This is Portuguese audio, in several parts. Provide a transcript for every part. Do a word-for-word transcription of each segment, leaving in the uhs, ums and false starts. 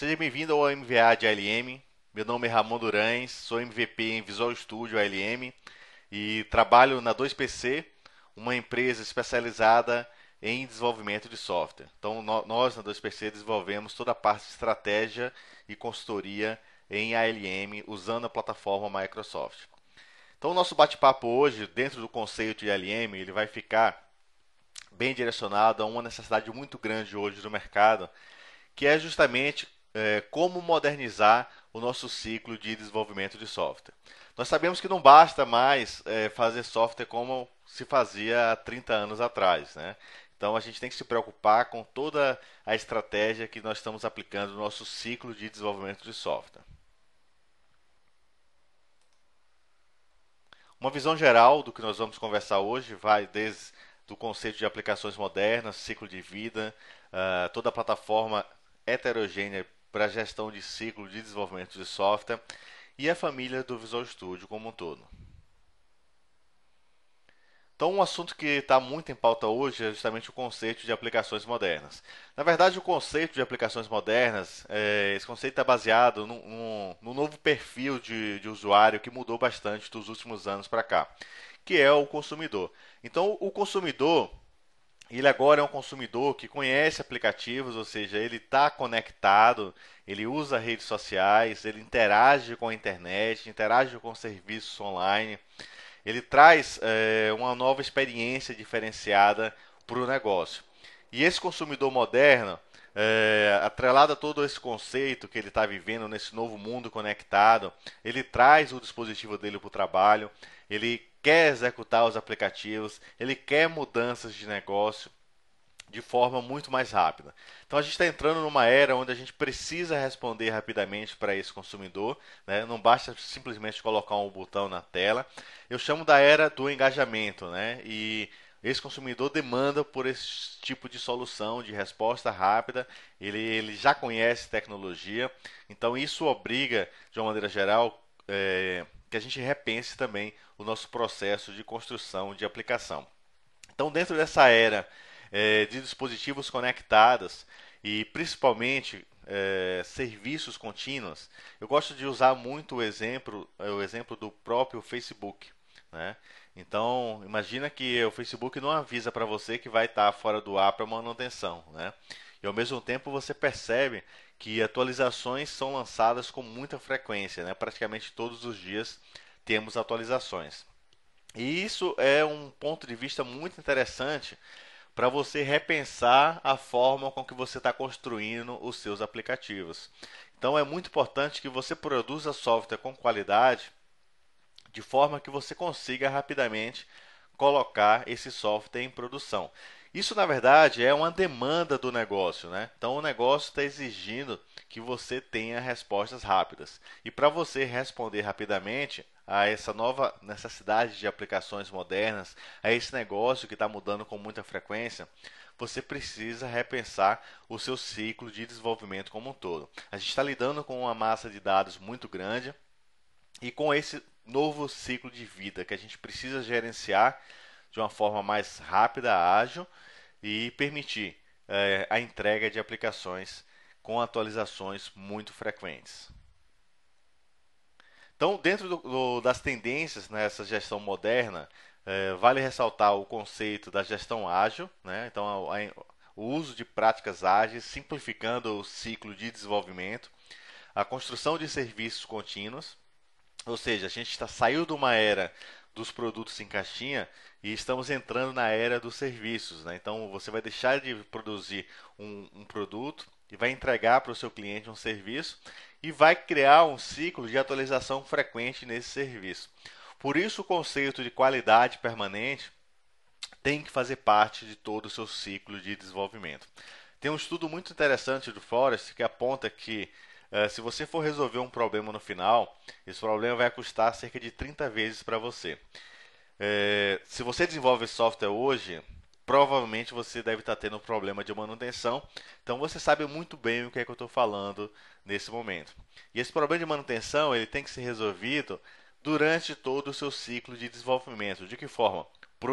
Seja bem-vindo ao M V A de A L M. Meu nome é Ramon Durães, sou M V P em Visual Studio A L M e trabalho na dois P C, uma empresa especializada em desenvolvimento de software. Então, nó- nós na dois P C desenvolvemos toda a parte de estratégia e consultoria em A L M usando a plataforma Microsoft. Então, o nosso bate-papo hoje, dentro do conceito de A L M, ele vai ficar bem direcionado a uma necessidade muito grande hoje do mercado, que é justamente é, como modernizar o nosso ciclo de desenvolvimento de software. Nós sabemos que não basta mais é, fazer software como se fazia há trinta anos atrás, né? Então a gente tem que se preocupar com toda a estratégia que nós estamos aplicando no nosso ciclo de desenvolvimento de software. Uma visão geral do que nós vamos conversar hoje vai desde o conceito de aplicações modernas, ciclo de vida, uh, toda a plataforma heterogênea para a gestão de ciclo de desenvolvimento de software e a família do Visual Studio como um todo. Então, um assunto que está muito em pauta hoje é justamente o conceito de aplicações modernas. Na verdade, o conceito de aplicações modernas, é, esse conceito está baseado num, num, num novo perfil de, de usuário que mudou bastante dos últimos anos para cá, que é o consumidor. Então, o consumidor, ele agora é um consumidor que conhece aplicativos, ou seja, ele está conectado, ele usa redes sociais, ele interage com a internet, interage com serviços online, ele traz é, uma nova experiência diferenciada para o negócio. E esse consumidor moderno, é, atrelado a todo esse conceito que ele está vivendo nesse novo mundo conectado, ele traz o dispositivo dele para o trabalho, ele quer executar os aplicativos, ele quer mudanças de negócio de forma muito mais rápida. Então a gente está entrando numa era onde a gente precisa responder rapidamente para esse consumidor, né? Não basta simplesmente colocar um botão na tela. Eu chamo da era do engajamento, né? E esse consumidor demanda por esse tipo de solução, de resposta rápida. Ele, ele já conhece tecnologia, então isso obriga, de uma maneira geral, é, que a gente repense também o nosso processo de construção de aplicação. Então, dentro dessa era eh, de dispositivos conectados e principalmente eh, serviços contínuos, eu gosto de usar muito o exemplo, eh, o exemplo do próprio Facebook, né? Então, imagina que o Facebook não avisa para você que vai estar fora do ar para manutenção, né? E ao mesmo tempo você percebe que atualizações são lançadas com muita frequência, né? Praticamente todos os dias temos atualizações. E isso é um ponto de vista muito interessante para você repensar a forma com que você está construindo os seus aplicativos. Então é muito importante que você produza software com qualidade, de forma que você consiga rapidamente colocar esse software em produção. Isso, na verdade, é uma demanda do negócio, né? Então, o negócio está exigindo que você tenha respostas rápidas. E para você responder rapidamente a essa nova necessidade de aplicações modernas, a esse negócio que está mudando com muita frequência, você precisa repensar o seu ciclo de desenvolvimento como um todo. A gente está lidando com uma massa de dados muito grande e com esse novo ciclo de vida que a gente precisa gerenciar de uma forma mais rápida, ágil e permitir eh, a entrega de aplicações com atualizações muito frequentes. Então, dentro do- do- das tendências nessa gestão moderna, eh, vale ressaltar o conceito da gestão ágil, né? Então, a- a- o uso de práticas ágeis, simplificando o ciclo de desenvolvimento, a construção de serviços contínuos, ou seja, a gente está saiu de uma era dos produtos em caixinha e estamos entrando na era dos serviços, né? Então você vai deixar de produzir um, um produto e vai entregar para o seu cliente um serviço e vai criar um ciclo de atualização frequente nesse serviço. Por isso o conceito de qualidade permanente tem que fazer parte de todo o seu ciclo de desenvolvimento. Tem um estudo muito interessante do Forrest que aponta que eh, se você for resolver um problema no final, esse problema vai custar cerca de trinta vezes para você. Eh, se você desenvolve software hoje, provavelmente você deve estar tendo um problema de manutenção. Então você sabe muito bem o que é que eu estou falando nesse momento. E esse problema de manutenção ele tem que ser resolvido durante todo o seu ciclo de desenvolvimento. De que forma?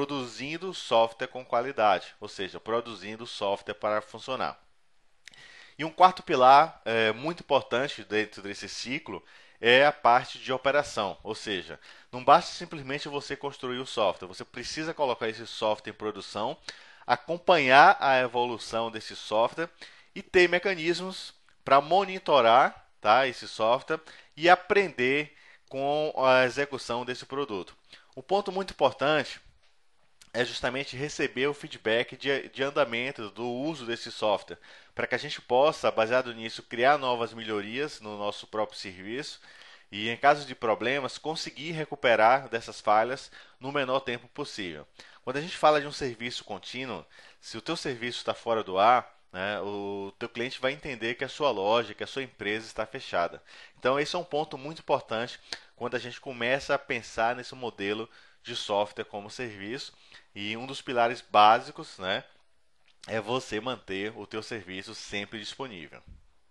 Produzindo software com qualidade, ou seja, produzindo software para funcionar. E um quarto pilar é, muito importante dentro desse ciclo é a parte de operação, ou seja, não basta simplesmente você construir o software, você precisa colocar esse software em produção, acompanhar a evolução desse software e ter mecanismos para monitorar, tá, esse software e aprender com a execução desse produto. Um ponto muito importante é justamente receber o feedback de, de andamento do uso desse software, para que a gente possa, baseado nisso, criar novas melhorias no nosso próprio serviço e, em caso de problemas, conseguir recuperar dessas falhas no menor tempo possível. Quando a gente fala de um serviço contínuo, se o teu serviço está fora do ar, né, o teu cliente vai entender que a sua loja, que a sua empresa está fechada. Então, esse é um ponto muito importante quando a gente começa a pensar nesse modelo de software como serviço. E um dos pilares básicos, né, é você manter o teu serviço sempre disponível.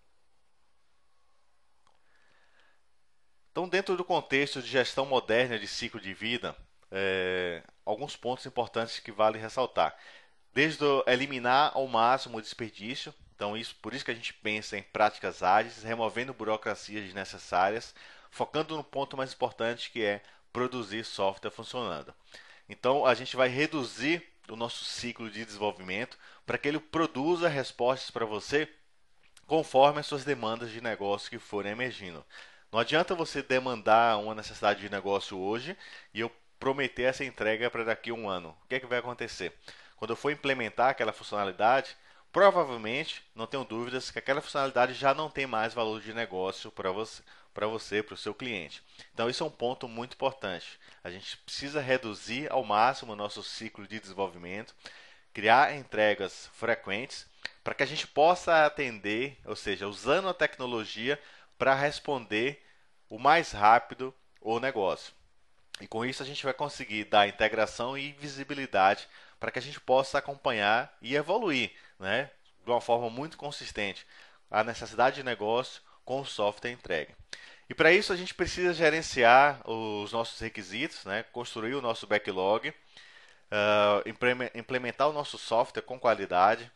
Então, dentro do contexto de gestão moderna de ciclo de vida, é, alguns pontos importantes que vale ressaltar. Desde o eliminar ao máximo o desperdício, então isso, por isso que a gente pensa em práticas ágeis, removendo burocracias desnecessárias, focando no ponto mais importante que é produzir software funcionando. Então a gente vai reduzir o nosso ciclo de desenvolvimento para que ele produza respostas para você conforme as suas demandas de negócio que forem emergindo. Não adianta você demandar uma necessidade de negócio hoje e eu prometer essa entrega para daqui a um ano. O que é que vai acontecer? Quando eu for implementar aquela funcionalidade, provavelmente, não tenho dúvidas, que aquela funcionalidade já não tem mais valor de negócio para você, para você, para o seu cliente. Então, isso é um ponto muito importante. A gente precisa reduzir ao máximo o nosso ciclo de desenvolvimento, criar entregas frequentes, para que a gente possa atender, ou seja, usando a tecnologia para responder o mais rápido o negócio. E com isso a gente vai conseguir dar integração e visibilidade para que a gente possa acompanhar e evoluir, né, de uma forma muito consistente a necessidade de negócio com o software entregue. E para isso a gente precisa gerenciar os nossos requisitos, né, construir o nosso backlog, uh, implementar o nosso software com qualidade,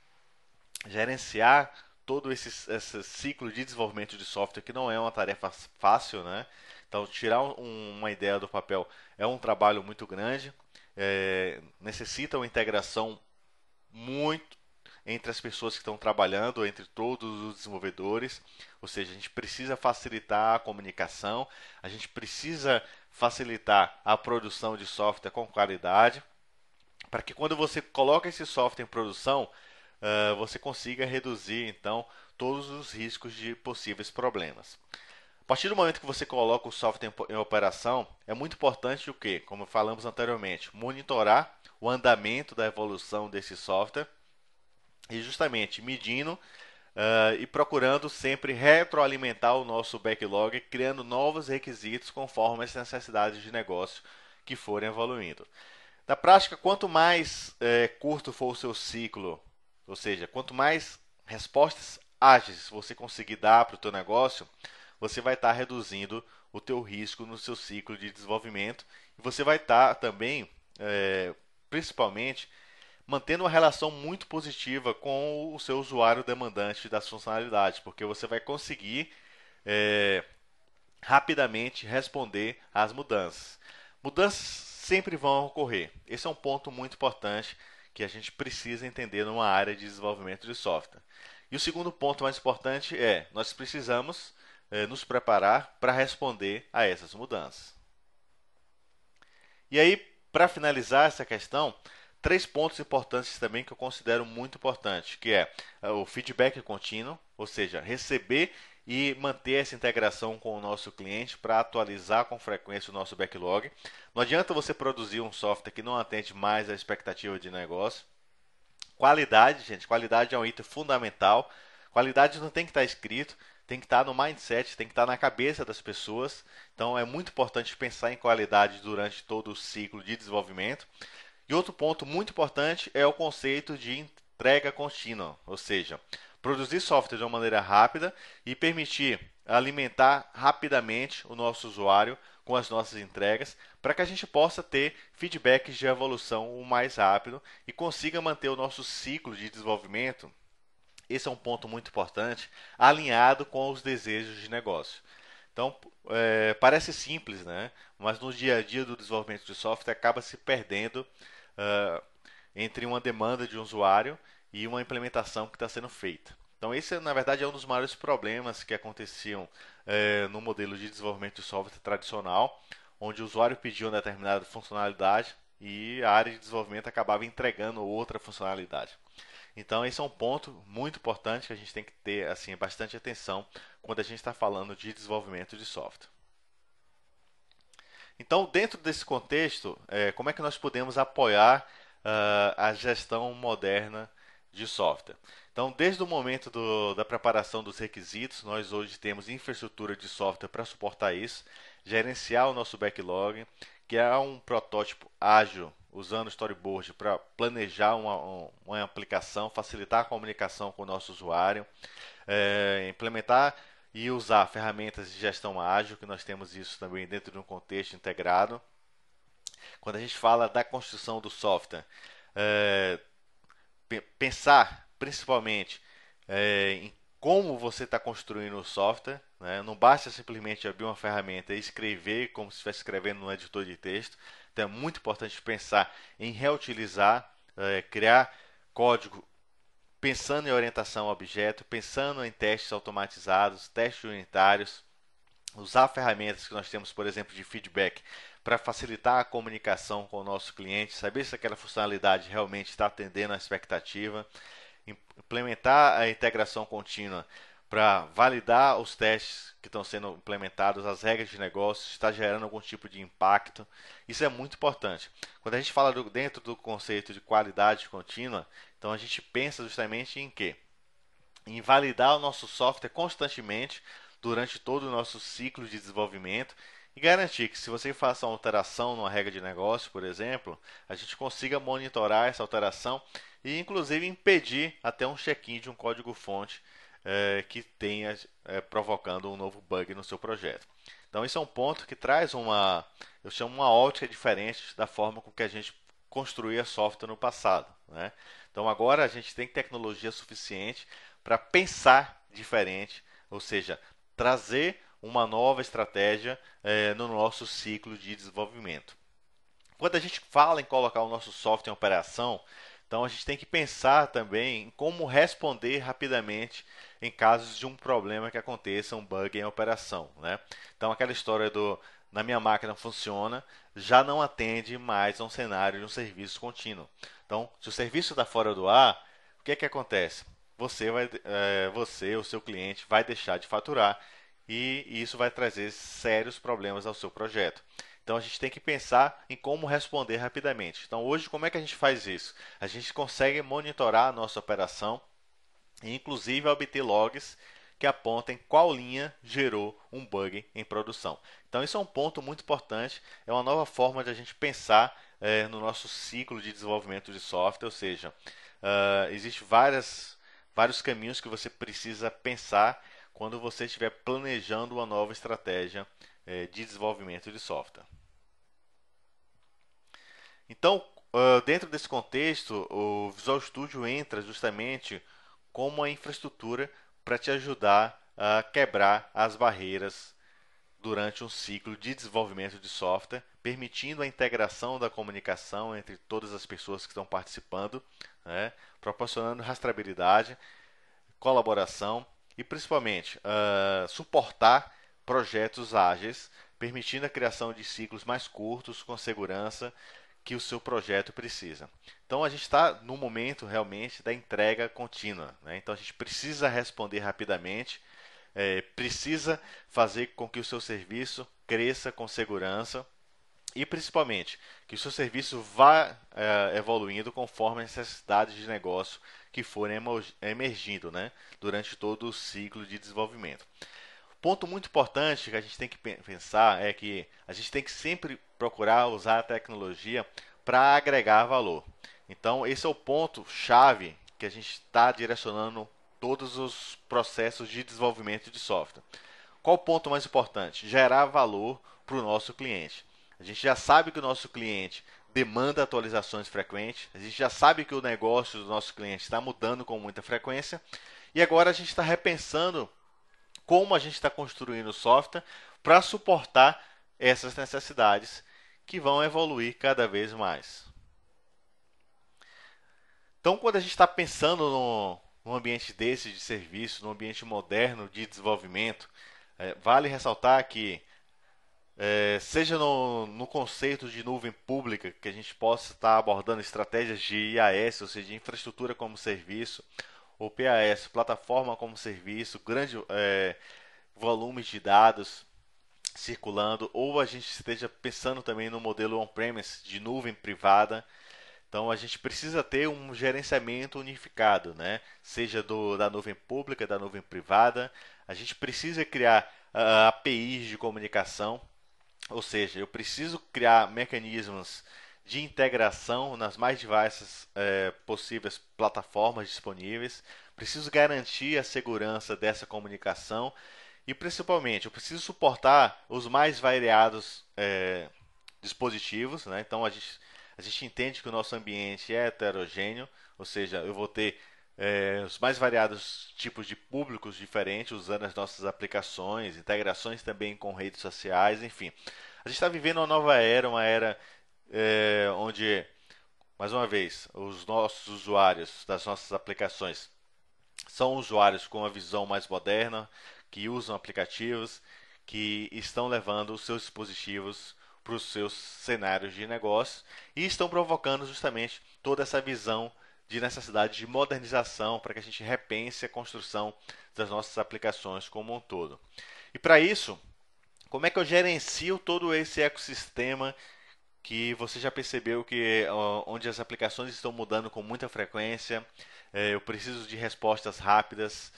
gerenciar todo esse, esse ciclo de desenvolvimento de software, que não é uma tarefa fácil, né? Então, tirar um, uma ideia do papel é um trabalho muito grande, é, necessita uma integração muito entre as pessoas que estão trabalhando, entre todos os desenvolvedores, ou seja, a gente precisa facilitar a comunicação, a gente precisa facilitar a produção de software com qualidade, para que quando você coloca esse software em produção, uh, você consiga reduzir então todos os riscos de possíveis problemas. A partir do momento que você coloca o software em operação, é muito importante o que? Como falamos anteriormente, monitorar o andamento da evolução desse software e justamente medindo uh, e procurando sempre retroalimentar o nosso backlog, criando novos requisitos conforme as necessidades de negócio que forem evoluindo. Na prática, quanto mais é, curto for o seu ciclo, ou seja, quanto mais respostas ágeis você conseguir dar para o teu negócio, você vai estar reduzindo o teu risco no seu ciclo de desenvolvimento e você vai estar também, é, principalmente, mantendo uma relação muito positiva com o seu usuário demandante das funcionalidades, porque você vai conseguir é, rapidamente responder às mudanças. Mudanças sempre vão ocorrer. Esse é um ponto muito importante que a gente precisa entender numa área de desenvolvimento de software. E o segundo ponto mais importante é, nós precisamos eh, nos preparar para responder a essas mudanças. E aí, para finalizar essa questão, três pontos importantes também que eu considero muito importante, que é o feedback contínuo, ou seja, receber e manter essa integração com o nosso cliente para atualizar com frequência o nosso backlog. Não adianta você produzir um software que não atende mais à expectativa de negócio. Qualidade, gente, qualidade é um item fundamental. Qualidade não tem que estar escrito, tem que estar no mindset, tem que estar na cabeça das pessoas. Então é muito importante pensar em qualidade durante todo o ciclo de desenvolvimento. E outro ponto muito importante é o conceito de entrega contínua, ou seja, produzir software de uma maneira rápida e permitir alimentar rapidamente o nosso usuário com as nossas entregas, para que a gente possa ter feedbacks de evolução o mais rápido e consiga manter o nosso ciclo de desenvolvimento esse é um ponto muito importante, alinhado com os desejos de negócio. Então, é, parece simples, né? Mas no dia a dia do desenvolvimento de software acaba se perdendo uh, entre uma demanda de um usuário e uma implementação que está sendo feita. Então, esse, na verdade, é um dos maiores problemas que aconteciam é, no modelo de desenvolvimento de software tradicional, onde o usuário pedia uma determinada funcionalidade e a área de desenvolvimento acabava entregando outra funcionalidade. Então, esse é um ponto muito importante que a gente tem que ter assim bastante atenção quando a gente está falando de desenvolvimento de software. Então, dentro desse contexto, é, como é que nós podemos apoiar uh, a gestão moderna de software? Então, desde o momento do, da preparação dos requisitos, nós hoje temos infraestrutura de software para suportar isso, gerenciar o nosso backlog, criar um protótipo ágil usando storyboard para planejar uma, uma aplicação, facilitar a comunicação com o nosso usuário, é, implementar e usar ferramentas de gestão ágil, que nós temos isso também dentro de um contexto integrado. Quando a gente fala da construção do software, é, pensar principalmente é, em como você está construindo o software, né? Não basta simplesmente abrir uma ferramenta e escrever como se estivesse escrevendo num editor de texto. Então é muito importante pensar em reutilizar, é, criar código pensando em orientação a objeto, pensando em testes automatizados, testes unitários, usar ferramentas que nós temos, por exemplo, de feedback para facilitar a comunicação com o nosso cliente, saber se aquela funcionalidade realmente está atendendo a expectativa, implementar a integração contínua para validar os testes que estão sendo implementados, as regras de negócio, se está gerando algum tipo de impacto. Isso é muito importante. Quando a gente fala do, dentro do conceito de qualidade contínua, então a gente pensa justamente em quê? Em validar o nosso software constantemente durante todo o nosso ciclo de desenvolvimento e garantir que se você faça uma alteração numa regra de negócio, por exemplo, a gente consiga monitorar essa alteração e inclusive impedir até um check-in de um código-fonte é, que tenha é, provocando um novo bug no seu projeto. Então isso é um ponto que traz uma, eu chamo uma ótica diferente da forma com que a gente construía software no passado, né? Então agora a gente tem tecnologia suficiente para pensar diferente, ou seja, trazer uma nova estratégia é, no nosso ciclo de desenvolvimento. Quando a gente fala em colocar o nosso software em operação, então a gente tem que pensar também em como responder rapidamente em casos de um problema que aconteça, um bug em operação, né? Então aquela história do na minha máquina funciona, já não atende mais a um cenário de um serviço contínuo. Então, se o serviço está fora do ar, o que é que acontece? Você vai, é, você, o seu cliente, vai deixar de faturar e isso vai trazer sérios problemas ao seu projeto. Então a gente tem que pensar em como responder rapidamente. Então hoje como é que a gente faz isso? A gente consegue monitorar a nossa operação e inclusive obter logs que apontem qual linha gerou um bug em produção. Então isso é um ponto muito importante, é uma nova forma de a gente pensar é, no nosso ciclo de desenvolvimento de software, ou seja, uh, existem várias, vários caminhos que você precisa pensar quando você estiver planejando uma nova estratégia é, de desenvolvimento de software. Então, uh, dentro desse contexto, o Visual Studio entra justamente como uma infraestrutura para te ajudar a quebrar as barreiras durante um ciclo de desenvolvimento de software, permitindo a integração da comunicação entre todas as pessoas que estão participando, né, proporcionando rastreabilidade, colaboração e principalmente uh, suportar projetos ágeis, permitindo a criação de ciclos mais curtos com segurança que o seu projeto precisa. Então a gente está no momento realmente da entrega contínua, né? Então a gente precisa responder rapidamente, é, precisa fazer com que o seu serviço cresça com segurança e principalmente que o seu serviço vá é, evoluindo conforme as necessidades de negócio que forem emergindo, né, durante todo o ciclo de desenvolvimento. Ponto muito importante que a gente tem que pensar é que a gente tem que sempre procurar usar a tecnologia para agregar valor. Então, esse é o ponto chave que a gente está direcionando todos os processos de desenvolvimento de software. Qual o ponto mais importante? Gerar valor para o nosso cliente. A gente já sabe que o nosso cliente demanda atualizações frequentes, a gente já sabe que o negócio do nosso cliente está mudando com muita frequência E agora a gente está repensando como a gente está construindo o software para suportar essas necessidades que vão evoluir cada vez mais. Então, quando a gente está pensando no, num ambiente desse de serviço, num ambiente moderno de desenvolvimento, é, vale ressaltar que, é, seja no, no conceito de nuvem pública, que a gente possa estar abordando estratégias de I A S, ou seja, de infraestrutura como serviço, ou P A S, plataforma como serviço, grande é, volumes de dados circulando, ou a gente esteja pensando também no modelo on-premise de nuvem privada. Então a gente precisa ter um gerenciamento unificado, né? Seja do, da nuvem pública, da nuvem privada. A gente precisa criar uh, A P Is de comunicação, ou seja, eu preciso criar mecanismos de integração nas mais diversas eh, possíveis plataformas disponíveis. Preciso garantir a segurança dessa comunicação e, principalmente, eu preciso suportar os mais variados eh, dispositivos, né? Então, a gente, a gente entende que o nosso ambiente é heterogêneo, ou seja, eu vou ter eh, os mais variados tipos de públicos diferentes usando as nossas aplicações, integrações também com redes sociais, enfim. A gente está vivendo uma nova era, uma era eh, onde, mais uma vez, os nossos usuários das nossas aplicações são usuários com uma visão mais moderna, que usam aplicativos, que estão levando os seus dispositivos para os seus cenários de negócio e estão provocando justamente toda essa visão de necessidade de modernização para que a gente repense a construção das nossas aplicações como um todo. E para isso, como é que eu gerencio todo esse ecossistema que você já percebeu que ó, onde as aplicações estão mudando com muita frequência, eh, eu preciso de respostas rápidas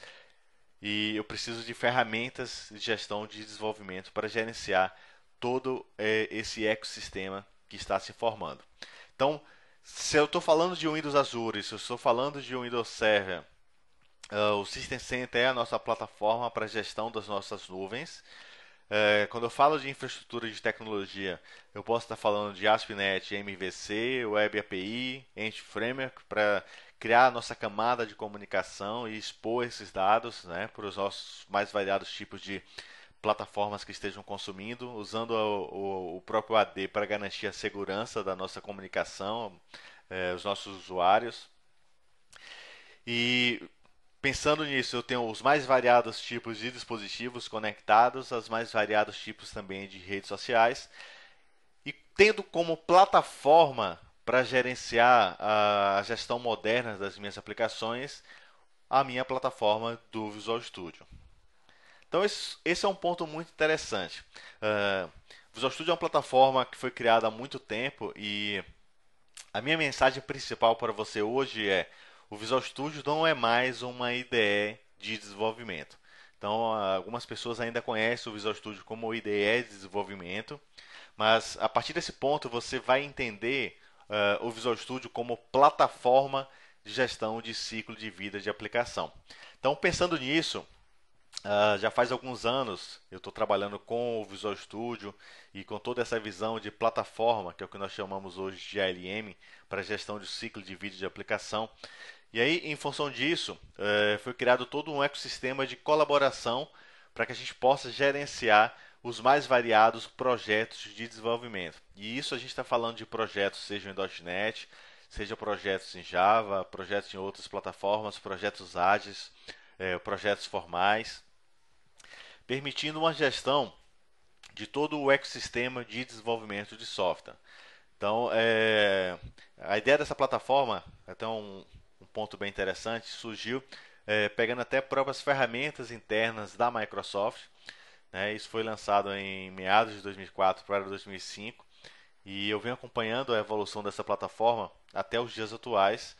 e eu preciso de ferramentas de gestão de desenvolvimento para gerenciar todo eh, esse ecossistema que está se formando. Então, se eu estou falando de um Windows Azure, se eu estou falando de um Windows Server, uh, o System Center é a nossa plataforma para gestão das nossas nuvens. É, quando eu falo de infraestrutura de tecnologia, eu posso estar falando de ASP.NET, M V C, Web A P I, Entity Framework para criar a nossa camada de comunicação e expor esses dados, né, para os nossos mais variados tipos de plataformas que estejam consumindo, usando o, o, o próprio A D para garantir a segurança da nossa comunicação, é, os nossos usuários. E pensando nisso, eu tenho os mais variados tipos de dispositivos conectados, os mais variados tipos também de redes sociais, e tendo como plataforma para gerenciar a gestão moderna das minhas aplicações, a minha plataforma do Visual Studio. Então esse, esse é um ponto muito interessante. Uh, Visual Studio é uma plataforma que foi criada há muito tempo e a minha mensagem principal para você hoje é: o Visual Studio não é mais uma I D E de desenvolvimento. Então, algumas pessoas ainda conhecem o Visual Studio como I D E de desenvolvimento, mas a partir desse ponto você vai entender uh, o Visual Studio como plataforma de gestão de ciclo de vida de aplicação. Então, pensando nisso, Uh, já faz alguns anos eu estou trabalhando com o Visual Studio e com toda essa visão de plataforma, que é o que nós chamamos hoje de A L M, para gestão de ciclo de vídeo de aplicação. E aí, em função disso, uh, foi criado todo um ecossistema de colaboração para que a gente possa gerenciar os mais variados projetos de desenvolvimento. E isso a gente está falando de projetos, seja em .ponto .NET, seja projetos em Java, projetos em outras plataformas, projetos ágeis, eh, projetos formais, permitindo uma gestão de todo o ecossistema de desenvolvimento de software. Então, é, a ideia dessa plataforma, até um, um ponto bem interessante, surgiu é, pegando até próprias ferramentas internas da Microsoft. Né, isso foi lançado em meados de dois mil e quatro para dois mil e cinco e eu venho acompanhando a evolução dessa plataforma até os dias atuais.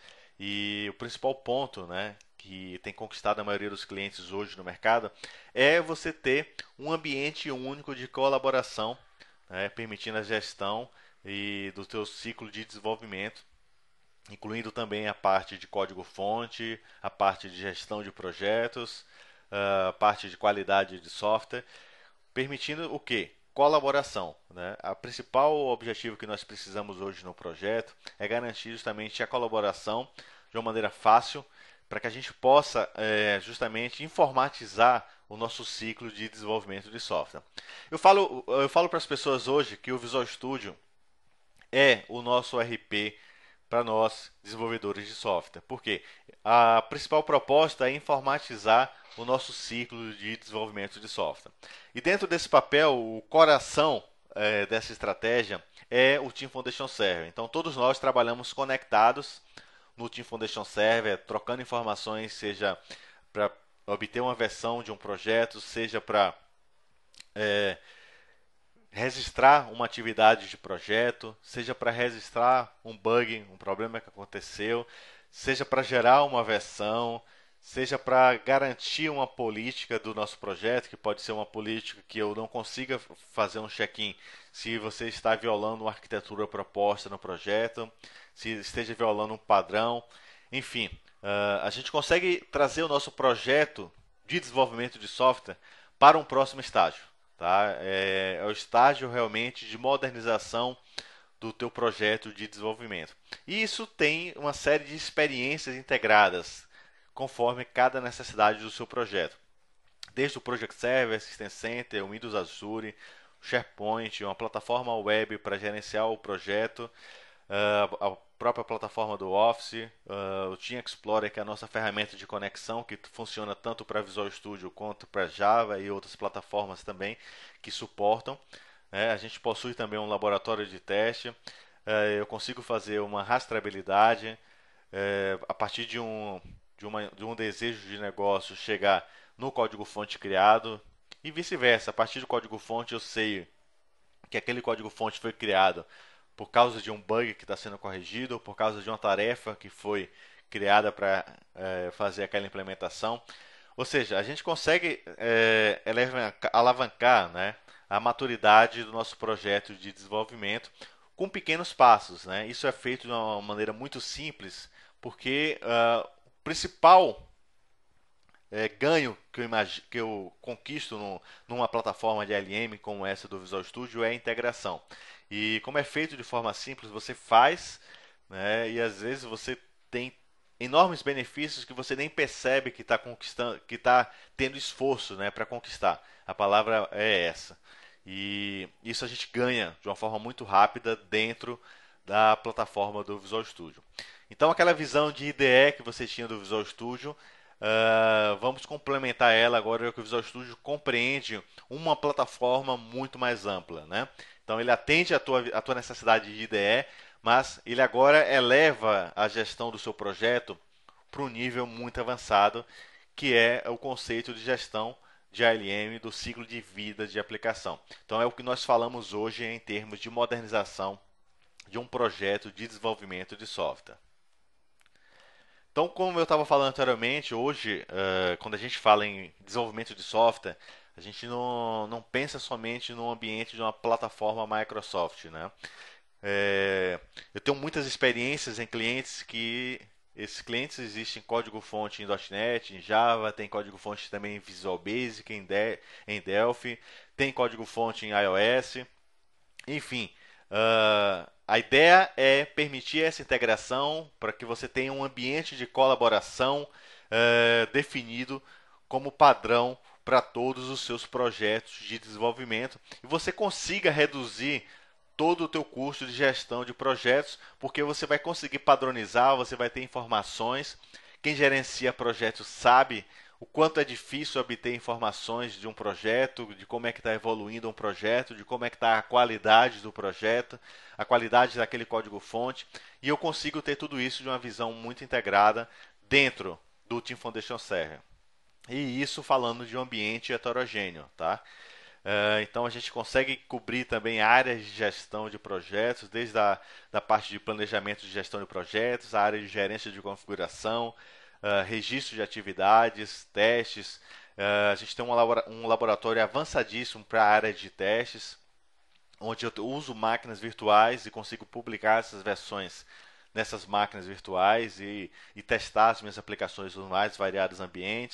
E o principal ponto, né, que tem conquistado a maioria dos clientes hoje no mercado é você ter um ambiente único de colaboração, né, permitindo a gestão e do teu ciclo de desenvolvimento, incluindo também a parte de código-fonte, a parte de gestão de projetos, a parte de qualidade de software, permitindo o quê? Colaboração. Né? O principal objetivo que nós precisamos hoje no projeto é garantir justamente a colaboração de uma maneira fácil, para que a gente possa é, justamente informatizar o nosso ciclo de desenvolvimento de software. Eu falo, eu falo para as pessoas hoje que o Visual Studio é o nosso R P para nós, desenvolvedores de software. Porque a principal proposta é informatizar o nosso ciclo de desenvolvimento de software. E dentro desse papel, o coração é, dessa estratégia é o Team Foundation Server. Então, todos nós trabalhamos conectados no Team Foundation Server, trocando informações, seja para obter uma versão de um projeto, seja para é, registrar uma atividade de projeto, seja para registrar um bug, um problema que aconteceu, seja para gerar uma versão, seja para garantir uma política do nosso projeto, que pode ser uma política que eu não consiga fazer um check-in se você está violando uma arquitetura proposta no projeto, se esteja violando um padrão, enfim, uh, a gente consegue trazer o nosso projeto de desenvolvimento de software para um próximo estágio. Tá? É, é o estágio realmente de modernização do teu projeto de desenvolvimento. E isso tem uma série de experiências integradas conforme cada necessidade do seu projeto. Desde o Project Server, System Center, o Windows Azure, o SharePoint, uma plataforma web para gerenciar o projeto, uh, a própria plataforma do Office, uh, o Team Explorer, que é a nossa ferramenta de conexão, que funciona tanto para Visual Studio quanto para Java e outras plataformas também que suportam. É, a gente possui também um laboratório de teste. Uh, eu consigo fazer uma rastreabilidade uh, a partir de um, de, uma, de um desejo de negócio chegar no código-fonte criado e vice-versa. A partir do código-fonte eu sei que aquele código-fonte foi criado por causa de um bug que está sendo corrigido, ou por causa de uma tarefa que foi criada para é, fazer aquela implementação. Ou seja, a gente consegue é, alavancar, né, a maturidade do nosso projeto de desenvolvimento com pequenos passos. Né? Isso é feito de uma maneira muito simples, porque uh, o principal é, ganho que eu, imagino, que eu conquisto no, numa plataforma de L M como essa do Visual Studio é a integração. E como é feito de forma simples, você faz, né, e às vezes você tem enormes benefícios que você nem percebe que está conquistando, que está tendo esforço, né, para conquistar. A palavra é essa. E isso a gente ganha de uma forma muito rápida dentro da plataforma do Visual Studio. Então aquela visão de I D E que você tinha do Visual Studio, Uh, vamos complementar ela agora que o Visual Studio compreende uma plataforma muito mais ampla, né? Então ele atende a tua, a tua necessidade de I D E, mas ele agora eleva a gestão do seu projeto para um nível muito avançado, que é o conceito de gestão de A L M do ciclo de vida de aplicação. Então é o que nós falamos hoje em termos de modernização de um projeto de desenvolvimento de software. Então, como eu estava falando anteriormente, hoje, uh, quando a gente fala em desenvolvimento de software, a gente não, não pensa somente no ambiente de uma plataforma Microsoft, né? É, eu tenho muitas experiências em clientes que esses clientes existem em código-fonte em .NET, em Java, tem código-fonte também em Visual Basic, em, De em Delphi, tem código-fonte em iOS, enfim. Uh, a ideia é permitir essa integração para que você tenha um ambiente de colaboração uh, definido como padrão para todos os seus projetos de desenvolvimento e você consiga reduzir todo o teu custo de gestão de projetos, porque você vai conseguir padronizar, você vai ter informações. Quem gerencia projetos sabe o quanto é difícil obter informações de um projeto, de como é que está evoluindo um projeto, de como é que está a qualidade do projeto, a qualidade daquele código-fonte, e eu consigo ter tudo isso de uma visão muito integrada dentro do Team Foundation Server. E isso falando de um ambiente heterogêneo, tá? Uh, então a gente consegue cobrir também áreas de gestão de projetos, desde a da parte de planejamento de gestão de projetos, a área de gerência de configuração, uh, registro de atividades, testes. Uh, a gente tem um, labora um laboratório avançadíssimo para a área de testes, onde eu uso máquinas virtuais e consigo publicar essas versões nessas máquinas virtuais e, e testar as minhas aplicações nos mais variados ambientes.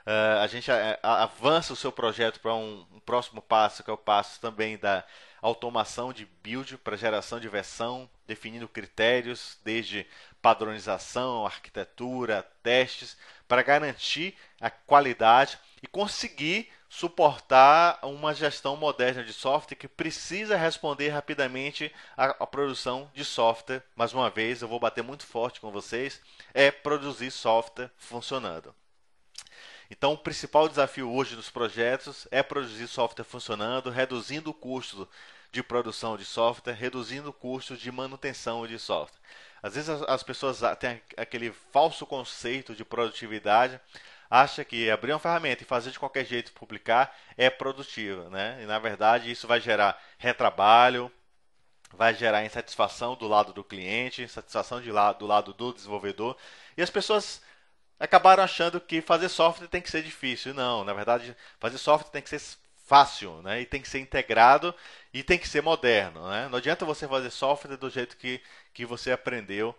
Uh, a gente a, a, avança o seu projeto para um, um próximo passo, que é o passo também da automação de build para geração de versão, definindo critérios desde padronização, arquitetura, testes, para garantir a qualidade e conseguir suportar uma gestão moderna de software que precisa responder rapidamente à, à produção de software. Mais uma vez, eu vou bater muito forte com vocês, é produzir software funcionando. Então, o principal desafio hoje nos projetos é produzir software funcionando, reduzindo o custo de produção de software, reduzindo o custo de manutenção de software. Às vezes as pessoas têm aquele falso conceito de produtividade, acha que abrir uma ferramenta e fazer de qualquer jeito publicar é produtivo, né? E na verdade isso vai gerar retrabalho, vai gerar insatisfação do lado do cliente, insatisfação de lado, do lado do desenvolvedor, e as pessoas acabaram achando que fazer software tem que ser difícil. Não, na verdade, fazer software tem que ser fácil, né? E tem que ser integrado e tem que ser moderno, né? Não adianta você fazer software do jeito que, que você aprendeu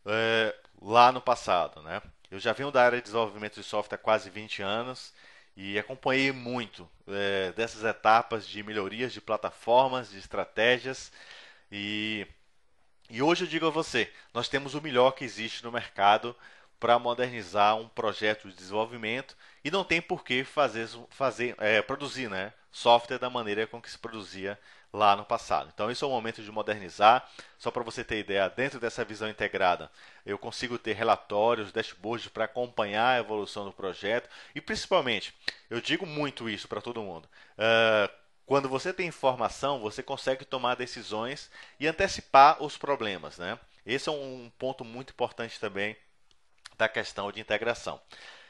é, lá no passado, né? Eu já venho da área de desenvolvimento de software há quase vinte anos e acompanhei muito é, dessas etapas de melhorias de plataformas, de estratégias e, e hoje eu digo a você, nós temos o melhor que existe no mercado para modernizar um projeto de desenvolvimento e não tem por que fazer, fazer é, produzir, né, software da maneira com que se produzia lá no passado. Então, esse é o momento de modernizar. Só para você ter ideia, dentro dessa visão integrada, eu consigo ter relatórios, dashboards para acompanhar a evolução do projeto e, principalmente, eu digo muito isso para todo mundo. Uh, quando você tem informação, você consegue tomar decisões e antecipar os problemas, né? Esse é um ponto muito importante também da questão de integração.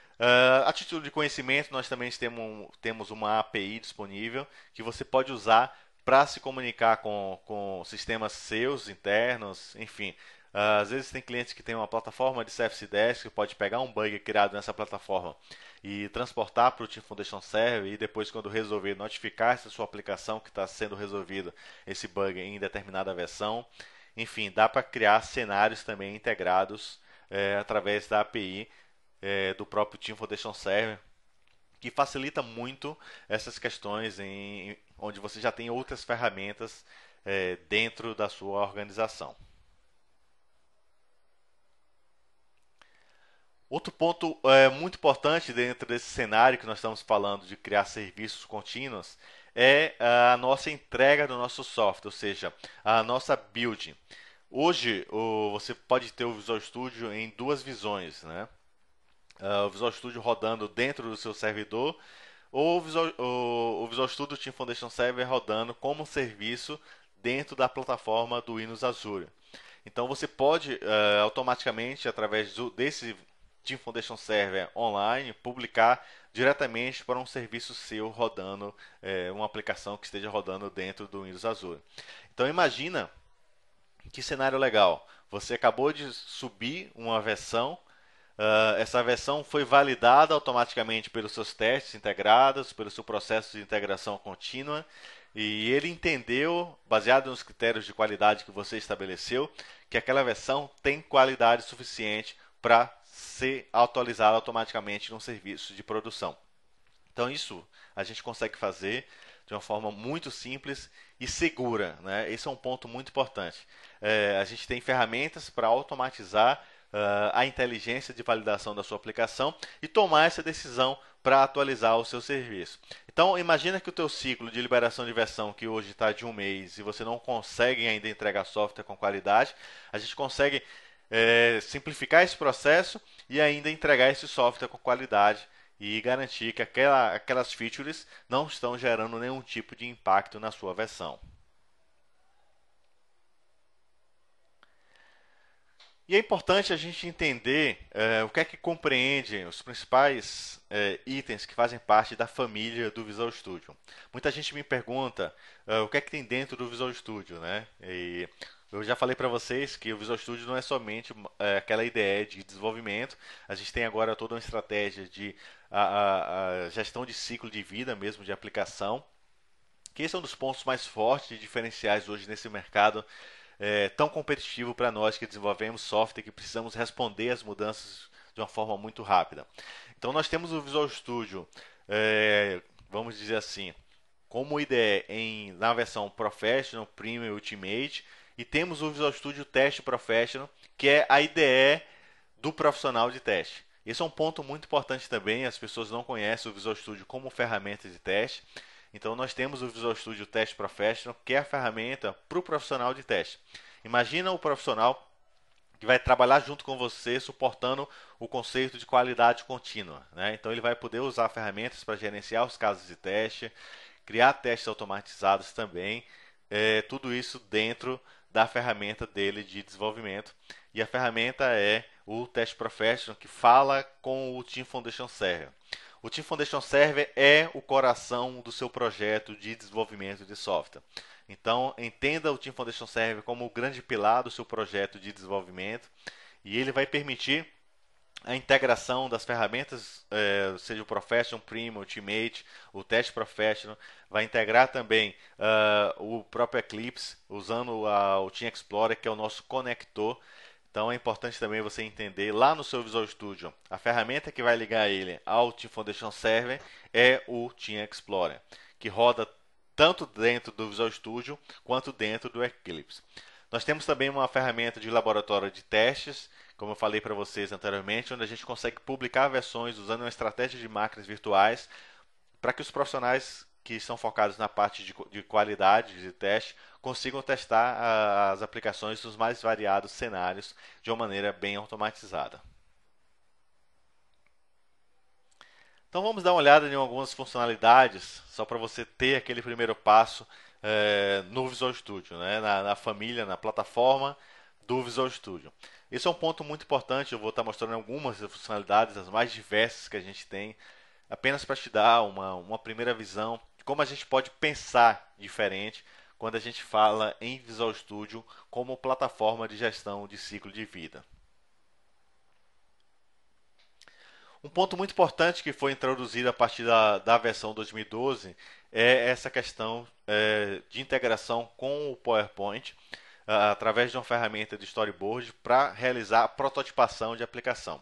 Uh, a título de conhecimento, nós também temos, temos uma A P I disponível que você pode usar para se comunicar com, com sistemas seus internos, enfim. Uh, às vezes tem clientes que têm uma plataforma de Service Desk que pode pegar um bug criado nessa plataforma e transportar para o Team Foundation Server e depois, quando resolver, notificar essa sua aplicação que está sendo resolvido, esse bug em determinada versão. Enfim, dá para criar cenários também integrados é, através da A P I é, do próprio Team Foundation Server, que facilita muito essas questões em, onde você já tem outras ferramentas é, dentro da sua organização. Outro ponto é, muito importante dentro desse cenário que nós estamos falando de criar serviços contínuos é a nossa entrega do nosso software, ou seja, a nossa build. Hoje o, você pode ter o Visual Studio em duas visões, né? Uh, o Visual Studio rodando dentro do seu servidor ou o Visual, o, o Visual Studio Team Foundation Server rodando como serviço dentro da plataforma do Windows Azure. Então você pode uh, automaticamente, através do, desse Team Foundation Server online, publicar diretamente para um serviço seu rodando, é, uma aplicação que esteja rodando dentro do Windows Azure. Então imagina que cenário legal. Você acabou de subir uma versão, uh, essa versão foi validada automaticamente pelos seus testes integrados, pelo seu processo de integração contínua, e ele entendeu, baseado nos critérios de qualidade que você estabeleceu, que aquela versão tem qualidade suficiente para ser atualizada automaticamente num serviço de produção. Então isso a gente consegue fazer de uma forma muito simples e segura, né? Esse é um ponto muito importante. É, a gente tem ferramentas para automatizar uh, a inteligência de validação da sua aplicação e tomar essa decisão para atualizar o seu serviço. Então, imagina que o teu ciclo de liberação de versão, que hoje está de um mês, e você não consegue ainda entregar software com qualidade, a gente consegue é, simplificar esse processo e ainda entregar esse software com qualidade e garantir que aquela, aquelas features não estão gerando nenhum tipo de impacto na sua versão. E é importante a gente entender é, o que é que compreende os principais é, itens que fazem parte da família do Visual Studio. Muita gente me pergunta é, o que é que tem dentro do Visual Studio, né? E eu já falei para vocês que o Visual Studio não é somente é, aquela ideia de desenvolvimento. A gente tem agora toda uma estratégia de a, a, a gestão de ciclo de vida mesmo de aplicação, que esse é um dos pontos mais fortes e diferenciais hoje nesse mercado é, tão competitivo para nós que desenvolvemos software, que precisamos responder às mudanças de uma forma muito rápida. Então nós temos o Visual Studio, é, vamos dizer assim, como I D E em, na versão Professional, Premium e Ultimate, e temos o Visual Studio Test Professional, que é a I D E do profissional de teste. Esse é um ponto muito importante também, as pessoas não conhecem o Visual Studio como ferramenta de teste. Então nós temos o Visual Studio Test Professional, que é a ferramenta para o profissional de teste. Imagina o profissional que vai trabalhar junto com você, suportando o conceito de qualidade contínua, né? Então ele vai poder usar ferramentas para gerenciar os casos de teste, criar testes automatizados também, é, tudo isso dentro da ferramenta dele de desenvolvimento. E a ferramenta é o Test Professional, que fala com o Team Foundation Server. O Team Foundation Server é o coração do seu projeto de desenvolvimento de software. Então, entenda o Team Foundation Server como o grande pilar do seu projeto de desenvolvimento, e ele vai permitir a integração das ferramentas, eh, seja o Professional, Premium, Ultimate, o Test Professional, vai integrar também uh, o próprio Eclipse, usando uh, o Team Explorer, que é o nosso conector. Então é importante também você entender lá no seu Visual Studio, a ferramenta que vai ligar ele ao Team Foundation Server é o Team Explorer, que roda tanto dentro do Visual Studio quanto dentro do Eclipse. Nós temos também uma ferramenta de laboratório de testes, como eu falei para vocês anteriormente, onde a gente consegue publicar versões usando uma estratégia de máquinas virtuais para que os profissionais que estão focados na parte de, de qualidade de teste consigam testar a, as aplicações dos mais variados cenários de uma maneira bem automatizada. Então vamos dar uma olhada em algumas funcionalidades, só para você ter aquele primeiro passo é, no Visual Studio, né? na, na família, na plataforma do Visual Studio. Esse é um ponto muito importante, eu vou estar mostrando algumas funcionalidades, as mais diversas que a gente tem, apenas para te dar uma, uma primeira visão de como a gente pode pensar diferente quando a gente fala em Visual Studio como plataforma de gestão de ciclo de vida. Um ponto muito importante que foi introduzido a partir da, da versão dois mil e doze é essa questão é, de integração com o PowerPoint, através de uma ferramenta de storyboard para realizar a prototipação de aplicação.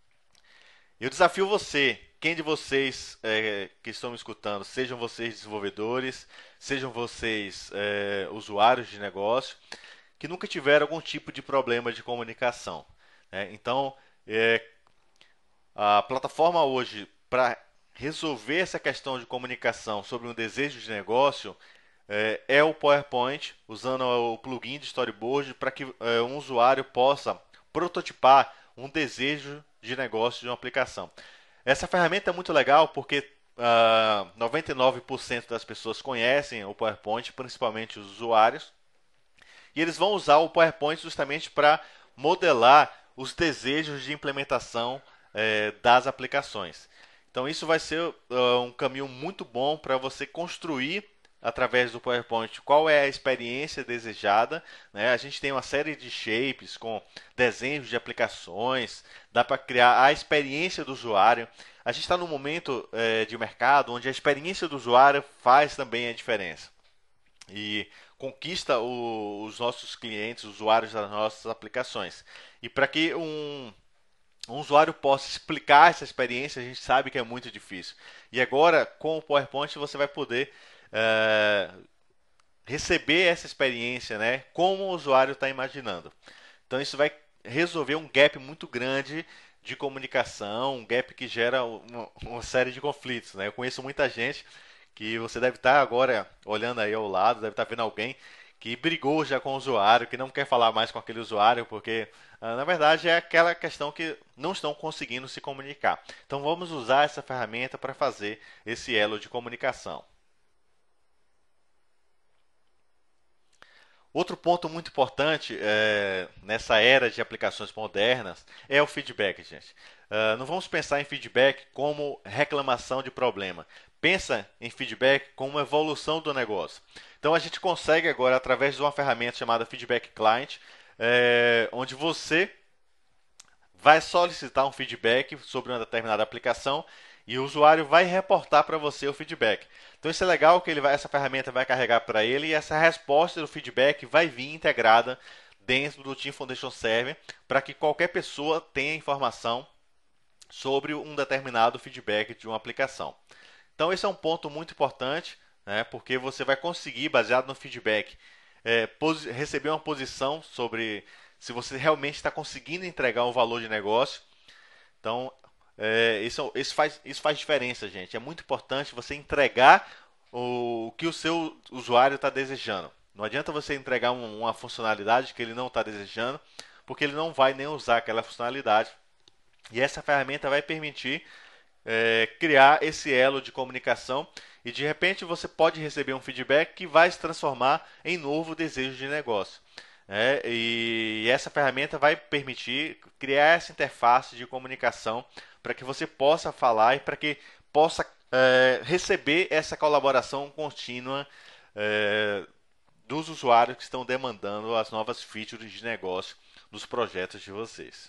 Eu desafio você, quem de vocês é, que estão me escutando, sejam vocês desenvolvedores, sejam vocês é, usuários de negócio, que nunca tiveram algum tipo de problema de comunicação, né? Então, é, a plataforma hoje, para resolver essa questão de comunicação sobre um desejo de negócio, é, é o PowerPoint, usando o plugin de storyboard para que é, um usuário possa prototipar um desejo de negócio de uma aplicação. Essa ferramenta é muito legal porque uh, noventa e nove por cento das pessoas conhecem o PowerPoint, principalmente os usuários, e eles vão usar o PowerPoint justamente para modelar os desejos de implementação é, das aplicações. Então isso vai ser uh, um caminho muito bom para você construir através do PowerPoint qual é a experiência desejada, né? A gente tem uma série de shapes com desenhos de aplicações, dá para criar a experiência do usuário. A gente está num momento é, de mercado onde a experiência do usuário faz também a diferença e conquista o, os nossos clientes, os usuários das nossas aplicações. E para que um um usuário possa explicar essa experiência, a gente sabe que é muito difícil. E agora, com o PowerPoint, você vai poder é, receber essa experiência, né, como o usuário está imaginando. Então, isso vai resolver um gap muito grande de comunicação, um gap que gera uma, uma série de conflitos, né? Eu conheço muita gente que você deve estar agora olhando aí ao lado, deve estar vendo alguém que brigou já com o usuário, que não quer falar mais com aquele usuário, porque na verdade é aquela questão que não estão conseguindo se comunicar. Então vamos usar essa ferramenta para fazer esse elo de comunicação. Outro ponto muito importante é, nessa era de aplicações modernas é o feedback, gente. Uh, não vamos pensar em feedback como reclamação de problema. Pensa em feedback como evolução do negócio. Então a gente consegue agora, através de uma ferramenta chamada Feedback Client, é, onde você vai solicitar um feedback sobre uma determinada aplicação e o usuário vai reportar para você o feedback. Então isso é legal que ele vai, essa ferramenta vai carregar para ele e essa resposta do feedback vai vir integrada dentro do Team Foundation Server para que qualquer pessoa tenha informação sobre um determinado feedback de uma aplicação. Então, esse é um ponto muito importante, né, porque você vai conseguir, baseado no feedback, é, receber uma posição sobre se você realmente está conseguindo entregar um valor de negócio. Então, é, isso, isso, faz, isso faz diferença, gente. É muito importante você entregar o, o que o seu usuário está desejando. Não adianta você entregar um, uma funcionalidade que ele não está desejando, porque ele não vai nem usar aquela funcionalidade. E essa ferramenta vai permitir é, criar esse elo de comunicação e de repente você pode receber um feedback que vai se transformar em novo desejo de negócio. É, e essa ferramenta vai permitir criar essa interface de comunicação para que você possa falar e para que possa é, receber essa colaboração contínua é, dos usuários que estão demandando as novas features de negócio nos projetos de vocês.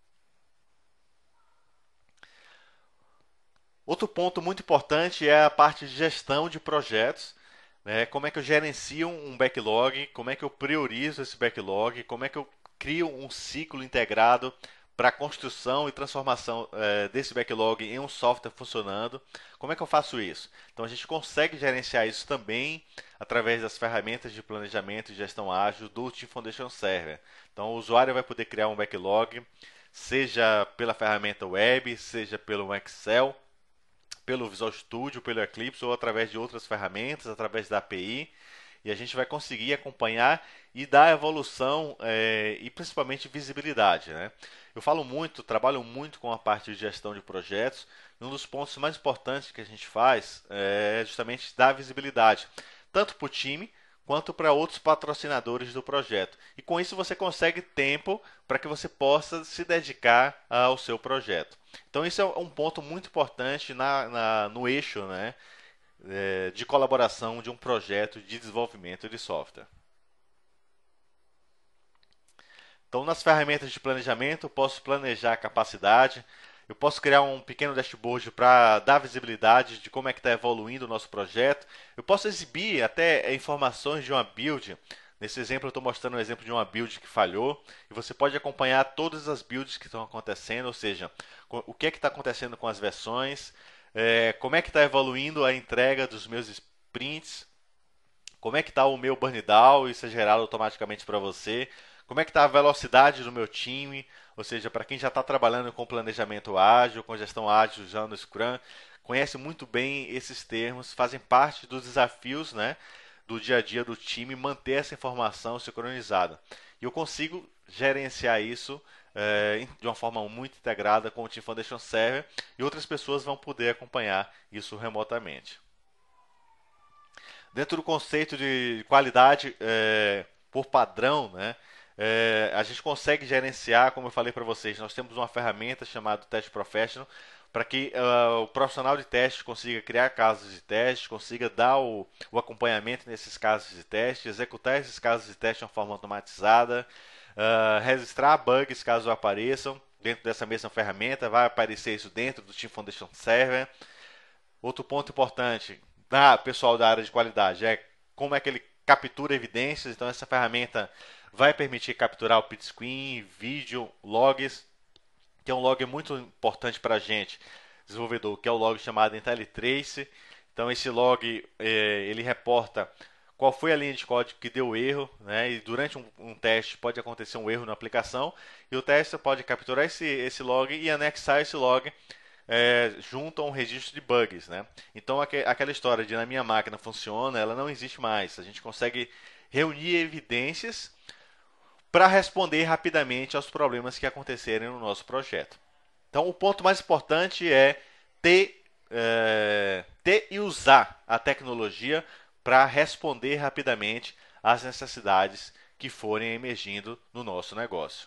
Outro ponto muito importante é a parte de gestão de projetos, né? Como é que eu gerencio um backlog, como é que eu priorizo esse backlog, como é que eu crio um ciclo integrado para a construção e transformação eh, desse backlog em um software funcionando. Como é que eu faço isso? Então a gente consegue gerenciar isso também através das ferramentas de planejamento e gestão ágil do Team Foundation Server. Então o usuário vai poder criar um backlog, seja pela ferramenta web, seja pelo Excel, pelo Visual Studio, pelo Eclipse ou através de outras ferramentas, através da A P I, e a gente vai conseguir acompanhar e dar evolução é, e principalmente visibilidade. Né? Eu falo muito, trabalho muito com a parte de gestão de projetos, e um dos pontos mais importantes que a gente faz é justamente dar visibilidade, tanto para o time quanto para outros patrocinadores do projeto. E com isso você consegue tempo para que você possa se dedicar ao seu projeto. Então isso é um ponto muito importante na, na, no eixo, né, é, de colaboração de um projeto de desenvolvimento de software. Então nas ferramentas de planejamento eu posso planejar a capacidade, eu posso criar um pequeno dashboard para dar visibilidade de como é que está evoluindo o nosso projeto. Eu posso exibir até informações de uma build. Nesse exemplo eu estou mostrando um exemplo de uma build que falhou. E você pode acompanhar todas as builds que estão acontecendo, ou seja, o que é que está acontecendo com as versões, é, como é que está evoluindo a entrega dos meus sprints, como é que está o meu burn down, isso é gerado automaticamente para você, como é que está a velocidade do meu time, ou seja, para quem já está trabalhando com planejamento ágil, com gestão ágil usando o Scrum, conhece muito bem esses termos, fazem parte dos desafios, né, do dia a dia do time, manter essa informação sincronizada. E eu consigo gerenciar isso é, de uma forma muito integrada com o Team Foundation Server e outras pessoas vão poder acompanhar isso remotamente. Dentro do conceito de qualidade é, por padrão, né, é, a gente consegue gerenciar, como eu falei para vocês, nós temos uma ferramenta chamada Test Professional para que uh, o profissional de teste consiga criar casos de teste, consiga dar o, o acompanhamento nesses casos de teste, executar esses casos de teste de uma forma automatizada, uh, registrar bugs caso apareçam dentro dessa mesma ferramenta, vai aparecer isso dentro do Team Foundation Server. Outro ponto importante, da pessoal da área de qualidade, é como é que ele captura evidências. Então essa ferramenta vai permitir capturar o pit screen, vídeo, logs, que é um log muito importante para a gente, desenvolvedor, que é o log chamado IntelliTrace. Então esse log eh, ele reporta qual foi a linha de código que deu erro, né? E durante um, um teste pode acontecer um erro na aplicação e o teste pode capturar esse, esse log e anexar esse log é, junto a um registro de bugs, né? Então aquela história de na minha máquina funciona, ela não existe mais. A gente consegue reunir evidências para responder rapidamente aos problemas que acontecerem no nosso projeto. Então o ponto mais importante é ter, é, ter e usar a tecnologia para responder rapidamente às necessidades que forem emergindo no nosso negócio.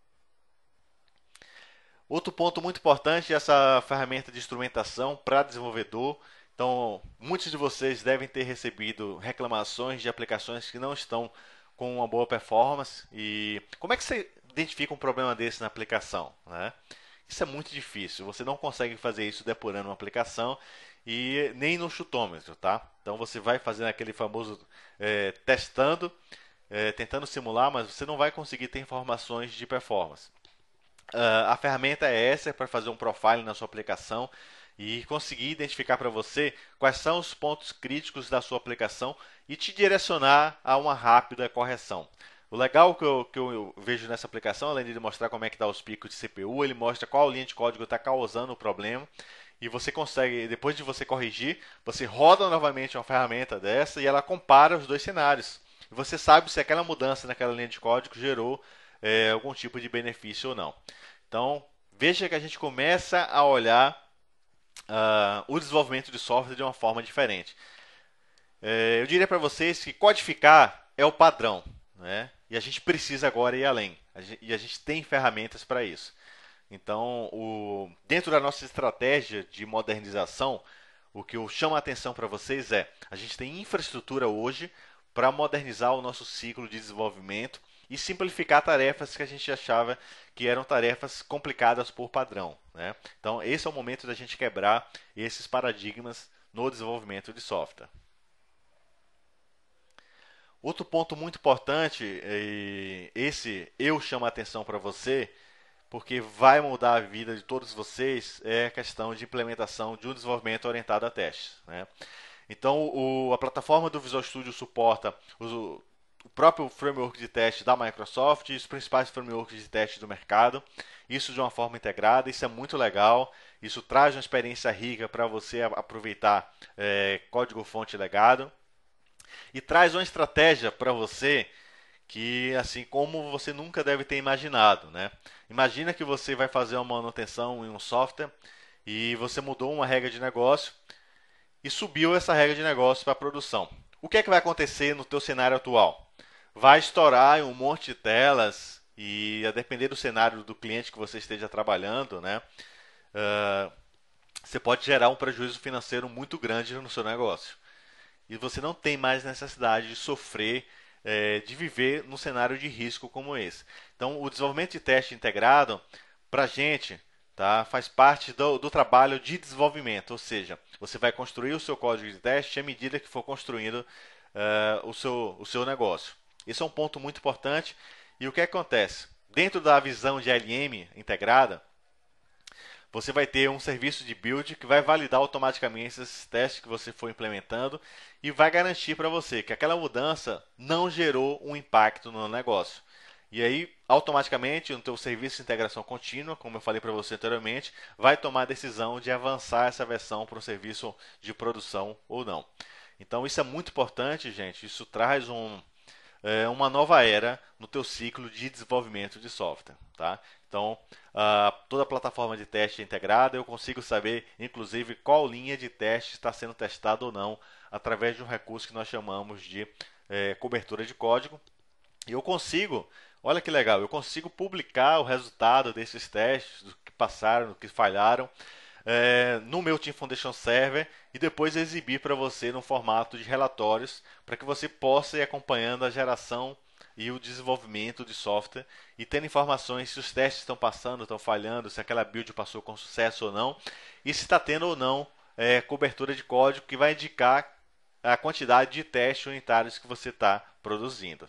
Outro ponto muito importante é essa ferramenta de instrumentação para desenvolvedor. Então, muitos de vocês devem ter recebido reclamações de aplicações que não estão com uma boa performance. E como é que você identifica um problema desse na aplicação, né? Isso é muito difícil. Você não consegue fazer isso depurando uma aplicação e nem no chutômetro, tá? Então você vai fazendo aquele famoso é, testando, é, tentando simular, mas você não vai conseguir ter informações de performance. Uh, a ferramenta é essa para fazer um profile na sua aplicação e conseguir identificar para você quais são os pontos críticos da sua aplicação e te direcionar a uma rápida correção. O legal que eu, que eu vejo nessa aplicação, além de mostrar como é que está os picos de C P U, ele mostra qual linha de código está causando o problema e você consegue, depois de você corrigir, você roda novamente uma ferramenta dessa e ela compara os dois cenários. E você sabe se aquela mudança naquela linha de código gerou é, algum tipo de benefício ou não. Então, veja que a gente começa a olhar uh, o desenvolvimento de software de uma forma diferente. É, eu diria para vocês que codificar é o padrão, né? E a gente precisa agora ir além. A gente, e a gente tem ferramentas para isso. Então, o, dentro da nossa estratégia de modernização, o que eu chamo a atenção para vocês é, a gente tem infraestrutura hoje para modernizar o nosso ciclo de desenvolvimento e simplificar tarefas que a gente achava que eram tarefas complicadas por padrão, né? Então, esse é o momento da gente quebrar esses paradigmas no desenvolvimento de software. Outro ponto muito importante, e esse eu chamo a atenção para você, porque vai mudar a vida de todos vocês, é a questão de implementação de um desenvolvimento orientado a testes, né? Então, o, a plataforma do Visual Studio suporta o, o próprio framework de teste da Microsoft e os principais frameworks de teste do mercado. Isso de uma forma integrada, isso é muito legal. Isso traz uma experiência rica para você aproveitar é, código-fonte legado. E traz uma estratégia para você que, assim, como você nunca deve ter imaginado, né? Imagina que você vai fazer uma manutenção em um software e você mudou uma regra de negócio e subiu essa regra de negócio para a produção. O que é que vai acontecer no teu cenário atual? Vai estourar um monte de telas e, a depender do cenário do cliente que você esteja trabalhando, né, uh, você pode gerar um prejuízo financeiro muito grande no seu negócio. E você não tem mais necessidade de sofrer, é, de viver num cenário de risco como esse. Então, o desenvolvimento de teste integrado, para a gente, tá, faz parte do, do trabalho de desenvolvimento, ou seja, você vai construir o seu código de teste à medida que for construindo uh, o, seu, o seu negócio. Esse é um ponto muito importante. E o que acontece? Dentro da visão de L M integrada, você vai ter um serviço de build que vai validar automaticamente esses testes que você for implementando e vai garantir para você que aquela mudança não gerou um impacto no negócio. E aí, automaticamente, no teu serviço de integração contínua, como eu falei para você anteriormente, vai tomar a decisão de avançar essa versão para um serviço de produção ou não. Então, isso é muito importante, gente. Isso traz um, é, uma nova era no teu ciclo de desenvolvimento de software, tá? Então, uh, toda a plataforma de teste é integrada, eu consigo saber, inclusive, qual linha de teste está sendo testada ou não, através de um recurso que nós chamamos de é, cobertura de código. E eu consigo, olha que legal, eu consigo publicar o resultado desses testes, do que passaram, do que falharam, é, no meu Team Foundation Server e depois exibir para você no formato de relatórios, para que você possa ir acompanhando a geração e o desenvolvimento de software e tendo informações se os testes estão passando, estão falhando, se aquela build passou com sucesso ou não, e se está tendo ou não é, cobertura de código que vai indicar a quantidade de testes unitários que você está produzindo.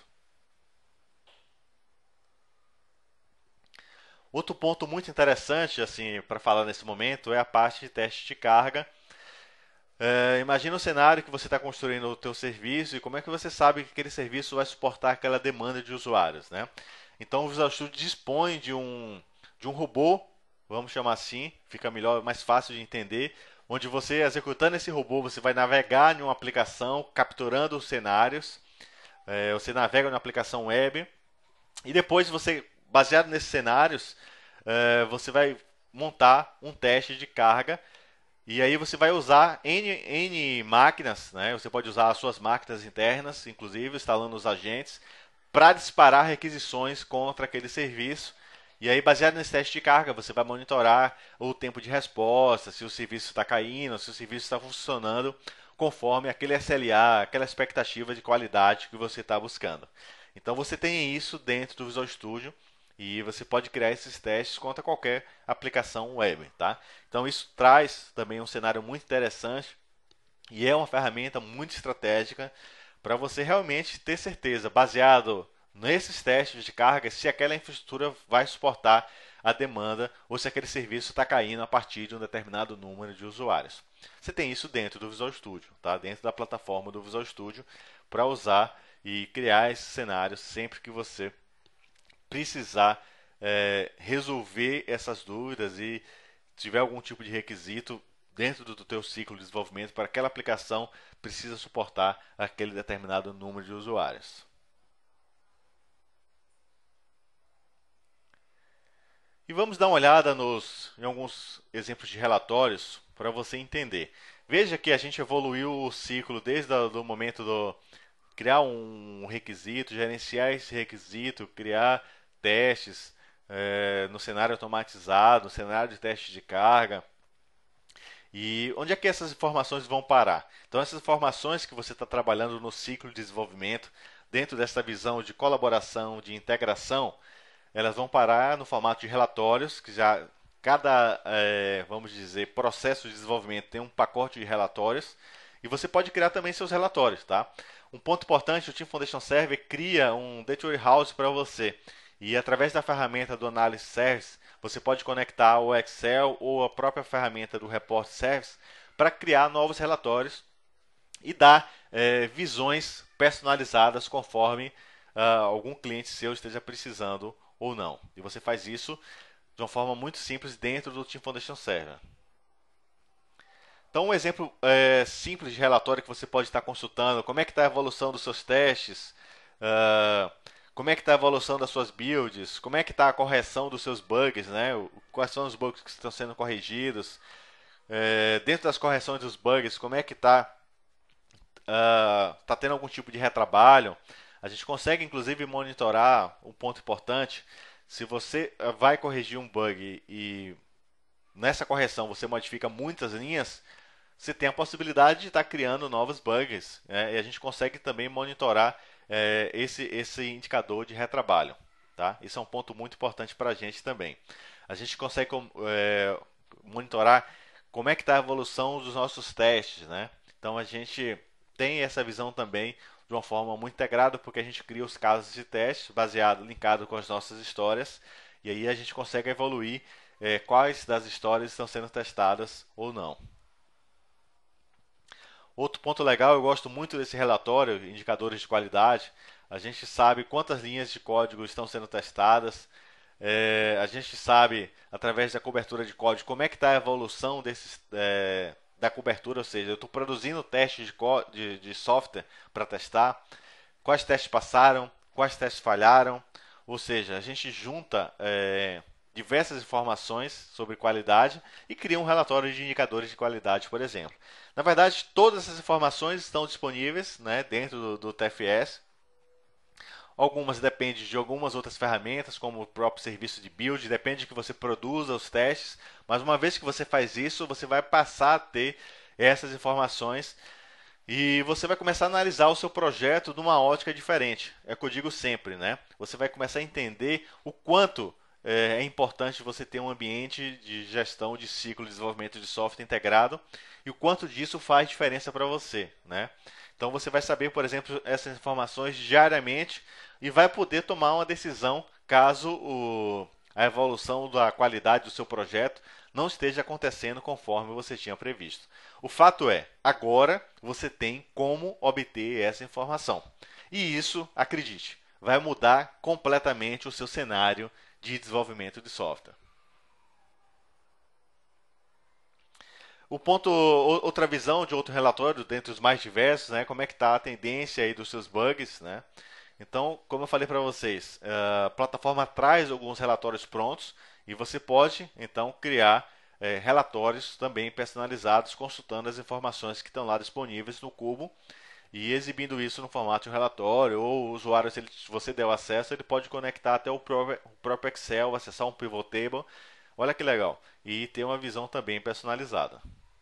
Outro ponto muito interessante assim para falar nesse momento é a parte de teste de carga. É, imagina o cenário que você está construindo o teu serviço e como é que você sabe que aquele serviço vai suportar aquela demanda de usuários, né? Então o Visual Studio dispõe de um, de um robô, vamos chamar assim, fica melhor, mais fácil de entender, onde você, executando esse robô, você vai navegar em uma aplicação, capturando os cenários, é, você navega na aplicação web e depois você, baseado nesses cenários, é, você vai montar um teste de carga. E aí você vai usar N, N máquinas, né? Você pode usar as suas máquinas internas, inclusive, instalando os agentes, para disparar requisições contra aquele serviço. E aí, baseado nesse teste de carga, você vai monitorar o tempo de resposta, se o serviço está caindo, se o serviço está funcionando conforme aquele S L A, aquela expectativa de qualidade que você está buscando. Então você tem isso dentro do Visual Studio. E você pode criar esses testes contra qualquer aplicação web, tá? Então isso traz também um cenário muito interessante e é uma ferramenta muito estratégica para você realmente ter certeza, baseado nesses testes de carga, se aquela infraestrutura vai suportar a demanda ou se aquele serviço está caindo a partir de um determinado número de usuários. Você tem isso dentro do Visual Studio, tá? Dentro da plataforma do Visual Studio, para usar e criar esses cenários sempre que você precisar é, resolver essas dúvidas e tiver algum tipo de requisito dentro do teu ciclo de desenvolvimento para aquela aplicação precisa suportar aquele determinado número de usuários. E vamos dar uma olhada nos, em alguns exemplos de relatórios para você entender. Veja que a gente evoluiu o ciclo desde o momento do criar um requisito, gerenciar esse requisito, criar testes é, no cenário automatizado, no cenário de teste de carga. E onde é que essas informações vão parar? Então, essas informações que você está trabalhando no ciclo de desenvolvimento, dentro dessa visão de colaboração, de integração, elas vão parar no formato de relatórios, que já cada, é, vamos dizer, processo de desenvolvimento tem um pacote de relatórios, e você pode criar também seus relatórios, tá? Um ponto importante, o Team Foundation Server cria um Data Warehouse para você, e através da ferramenta do Analysis Service, você pode conectar o Excel ou a própria ferramenta do Report Service para criar novos relatórios e dar é, visões personalizadas conforme ah, algum cliente seu esteja precisando ou não. E você faz isso de uma forma muito simples dentro do Team Foundation Server. Então, um exemplo é, simples de relatório que você pode estar consultando, como é que está a evolução dos seus testes, uh, como é que está a evolução das suas builds, como é que está a correção dos seus bugs, né? Quais são os bugs que estão sendo corrigidos, é, dentro das correções dos bugs, como é que está uh, tá tendo algum tipo de retrabalho. A gente consegue, inclusive, monitorar um ponto importante. Se você vai corrigir um bug e nessa correção você modifica muitas linhas, você tem a possibilidade de estar criando novos bugs. Né? E a gente consegue também monitorar é, esse, esse indicador de retrabalho. Tá? Isso é um ponto muito importante para a gente também. A gente consegue é, monitorar como é que está a evolução dos nossos testes. Né? Então a gente tem essa visão também de uma forma muito integrada, porque a gente cria os casos de teste baseado, linkado com as nossas histórias, e aí a gente consegue evoluir é, quais das histórias estão sendo testadas ou não. Outro ponto legal, eu gosto muito desse relatório, indicadores de qualidade. A gente sabe quantas linhas de código estão sendo testadas, é, a gente sabe, através da cobertura de código, como é que está a evolução desses, é, da cobertura, ou seja, eu estou produzindo testes de, de, de software para testar, quais testes passaram, quais testes falharam, ou seja, a gente junta é, diversas informações sobre qualidade e cria um relatório de indicadores de qualidade, por exemplo. Na verdade, todas essas informações estão disponíveis né, dentro do, do T F S. Algumas dependem de algumas outras ferramentas, como o próprio serviço de build, depende que você produza os testes, mas uma vez que você faz isso, você vai passar a ter essas informações e você vai começar a analisar o seu projeto de uma ótica diferente. É o que eu digo sempre, né? Você vai começar a entender o quanto é, é importante você ter um ambiente de gestão de ciclo de desenvolvimento de software integrado e o quanto disso faz diferença para você, né? Então você vai saber, por exemplo, essas informações diariamente e vai poder tomar uma decisão caso o, a evolução da qualidade do seu projeto não esteja acontecendo conforme você tinha previsto. O fato é, agora você tem como obter essa informação. E isso, acredite, vai mudar completamente o seu cenário de desenvolvimento de software. O ponto, outra visão de outro relatório, dentre os mais diversos, né, como é que está a tendência aí dos seus bugs, né? Então, como eu falei para vocês, a plataforma traz alguns relatórios prontos e você pode, então, criar é, relatórios também personalizados, consultando as informações que estão lá disponíveis no Cubo e exibindo isso no formato de um relatório, ou o usuário, se, ele, se você der o acesso, ele pode conectar até o próprio, o próprio Excel, acessar um pivot table, olha que legal, e ter uma visão também personalizada.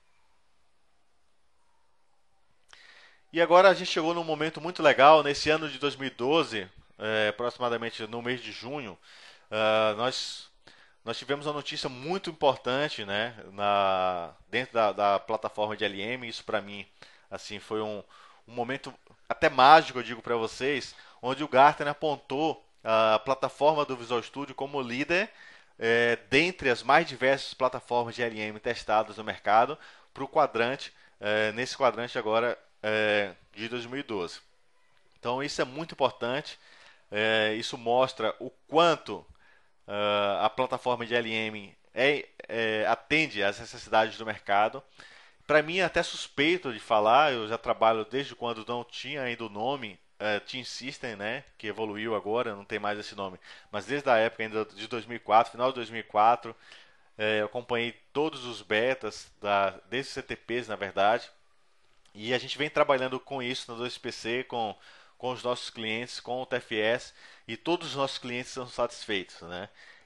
E agora a gente chegou num momento muito legal. Nesse ano de dois mil e doze, é, aproximadamente no mês de junho, uh, nós, nós tivemos uma notícia muito importante né, na, dentro da, da plataforma de L M. Isso para mim assim, foi um, um momento até mágico, eu digo para vocês, onde o Gartner apontou a plataforma do Visual Studio como líder é, dentre as mais diversas plataformas de L M testadas no mercado para o quadrante, é, nesse quadrante agora é, de dois mil e doze. Então isso é muito importante, é, isso mostra o quanto uh, a plataforma de L M é, é, atende às necessidades do mercado. Para mim é até suspeito de falar, eu já trabalho desde quando não tinha ainda o nome uh, Team System, né, que evoluiu agora, não tem mais esse nome, mas desde a época ainda de dois mil e quatro, final de dois mil e quatro, é, eu acompanhei todos os betas, da, desde os C T Ps na verdade, e a gente vem trabalhando com isso na dois P C, com, com os nossos clientes, com o T F S, e todos os nossos clientes são satisfeitos, né?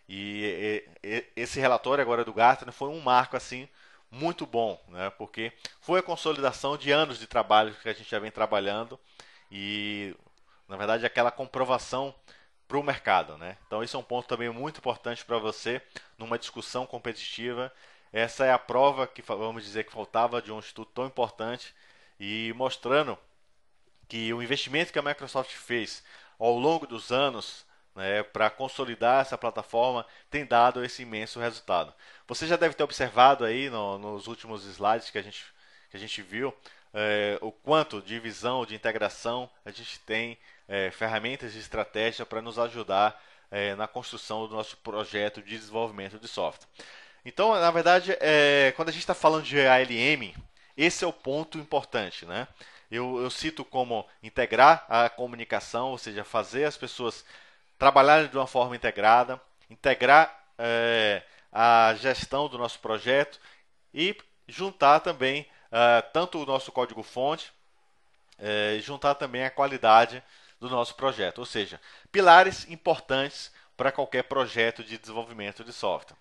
E, e, e esse relatório agora do Gartner foi um marco assim muito bom, né? Porque foi a consolidação de anos de trabalho que a gente já vem trabalhando e, na verdade, aquela comprovação para o mercado, né? Então, esse é um ponto também muito importante para você numa discussão competitiva. Essa é a prova que vamos dizer que faltava de um estudo tão importante e mostrando que o investimento que a Microsoft fez ao longo dos anos, né, para consolidar essa plataforma tem dado esse imenso resultado. Você já deve ter observado aí no, nos últimos slides que a gente, que a gente viu é, o quanto de visão, de integração a gente tem, é, ferramentas de estratégia para nos ajudar é, na construção do nosso projeto de desenvolvimento de software. Então, na verdade, é, quando a gente está falando de A L M, esse é o ponto importante, né? Eu, eu cito como integrar a comunicação, ou seja, fazer as pessoas trabalharem de uma forma integrada, integrar é, a gestão do nosso projeto e juntar também é, tanto o nosso código-fonte, é, juntar também a qualidade do nosso projeto, ou seja, pilares importantes para qualquer projeto de desenvolvimento de software.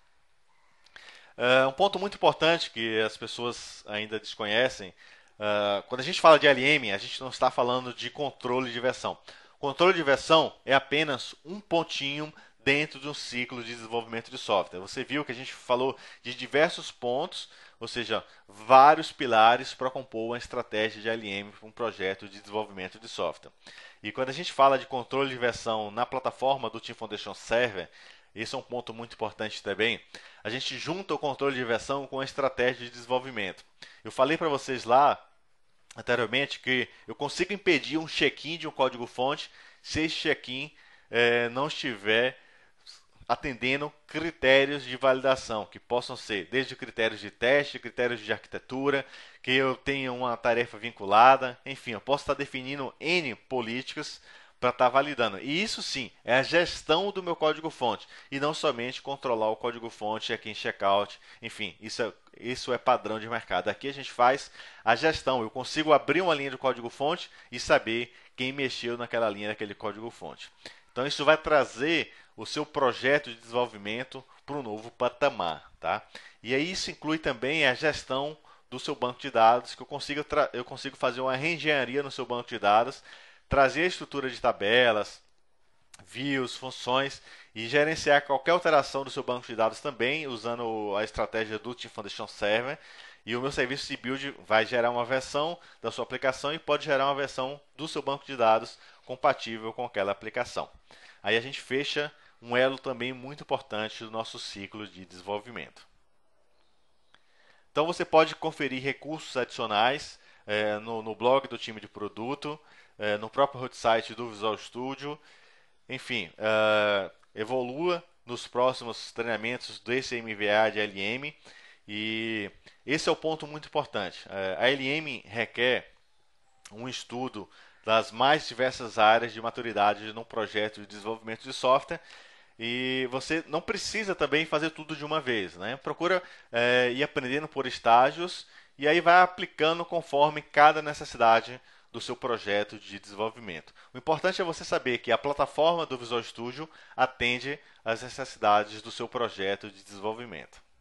Uh, um ponto muito importante que as pessoas ainda desconhecem, uh, quando a gente fala de L M, a gente não está falando de controle de versão. Controle de versão é apenas um pontinho dentro de um ciclo de desenvolvimento de software. Você viu que a gente falou de diversos pontos, ou seja, vários pilares para compor uma estratégia de L M para um projeto de desenvolvimento de software. E quando a gente fala de controle de versão na plataforma do Team Foundation Server, esse é um ponto muito importante também. A gente junta o controle de versão com a estratégia de desenvolvimento. Eu falei para vocês lá anteriormente que eu consigo impedir um check-in de um código-fonte se esse check-in eh, não estiver atendendo critérios de validação, que possam ser desde critérios de teste, critérios de arquitetura, que eu tenha uma tarefa vinculada, enfim, eu posso estar definindo N políticas para estar validando. E isso sim é a gestão do meu código-fonte e não somente controlar o código-fonte aqui em checkout. Enfim, isso é, isso é padrão de mercado. Aqui a gente faz a gestão. Eu consigo abrir uma linha de código-fonte e saber quem mexeu naquela linha daquele código-fonte. Então isso vai trazer o seu projeto de desenvolvimento para um novo patamar, tá? E aí isso inclui também a gestão do seu banco de dados, que eu consigo, eu consigo fazer uma reengenharia no seu banco de dados, trazer a estrutura de tabelas, views, funções e gerenciar qualquer alteração do seu banco de dados também usando a estratégia do Team Foundation Server. E o meu serviço de build vai gerar uma versão da sua aplicação e pode gerar uma versão do seu banco de dados compatível com aquela aplicação. Aí a gente fecha um elo também muito importante do nosso ciclo de desenvolvimento. Então você pode conferir recursos adicionais é, no, no blog do time de produto, é, no próprio hot site do Visual Studio. Enfim, uh, evolua nos próximos treinamentos desse M V A de L M. E esse é o ponto muito importante. Uh, a L M requer um estudo das mais diversas áreas de maturidade num projeto de desenvolvimento de software. E você não precisa também fazer tudo de uma vez, né? Procura é, ir aprendendo por estágios e aí vai aplicando conforme cada necessidade do seu projeto de desenvolvimento. O importante é você saber que a plataforma do Visual Studio atende às necessidades do seu projeto de desenvolvimento.